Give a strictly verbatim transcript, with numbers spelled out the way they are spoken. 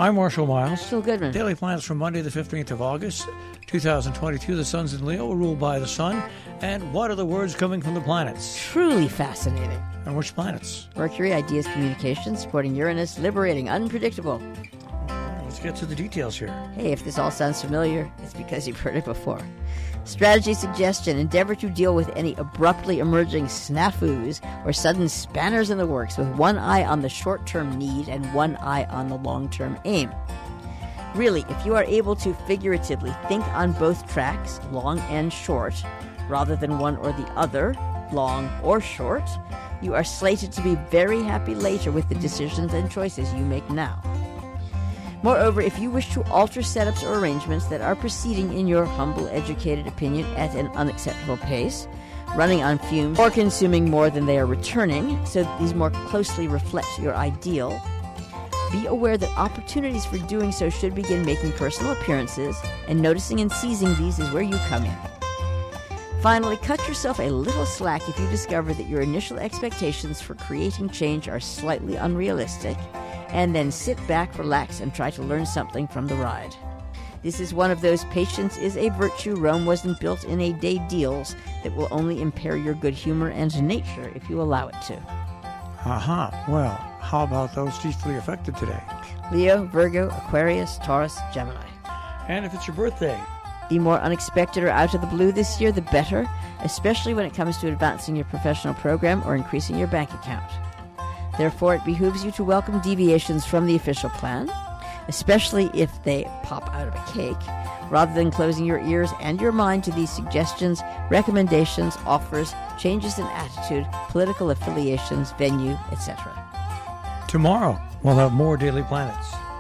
I'm Marshall Miles. Phil Goodman. Daily Planets for Monday, the fifteenth of August, two thousand twenty-two. The sun's in Leo, ruled by the sun. And what are the words coming from the planets? Truly fascinating. And which planets? Mercury, ideas, communication, supporting Uranus, liberating, unpredictable. Let's get to the details here. Hey, if this all sounds familiar, it's because you've heard it before. Strategy suggestion: endeavor to deal with any abruptly emerging snafus or sudden spanners in the works with one eye on the short-term need and one eye on the long-term aim. Really, if you are able to figuratively think on both tracks, long and short, rather than one or the other, long or short, you are slated to be very happy later with the decisions and choices you make now. Moreover, if you wish to alter setups or arrangements that are proceeding in your humble, educated opinion at an unacceptable pace, running on fumes or consuming more than they are returning, so that these more closely reflect your ideal, be aware that opportunities for doing so should begin making personal appearances, and noticing and seizing these is where you come in. Finally, cut yourself a little slack if you discover that your initial expectations for creating change are slightly unrealistic, and then sit back, relax, and try to learn something from the ride. This is one of those patience is a virtue, Rome wasn't built in a day deals that will only impair your good humor and nature if you allow it to. Aha. Uh-huh. Well, how about those chiefly affected today? Leo, Virgo, Aquarius, Taurus, Gemini. And if it's your birthday? The more unexpected or out of the blue this year, the better, especially when it comes to advancing your professional program or increasing your bank account. Therefore, it behooves you to welcome deviations from the official plan, especially if they pop out of a cake, rather than closing your ears and your mind to these suggestions, recommendations, offers, changes in attitude, political affiliations, venue, et cetera. Tomorrow, we'll have more Daily Planets.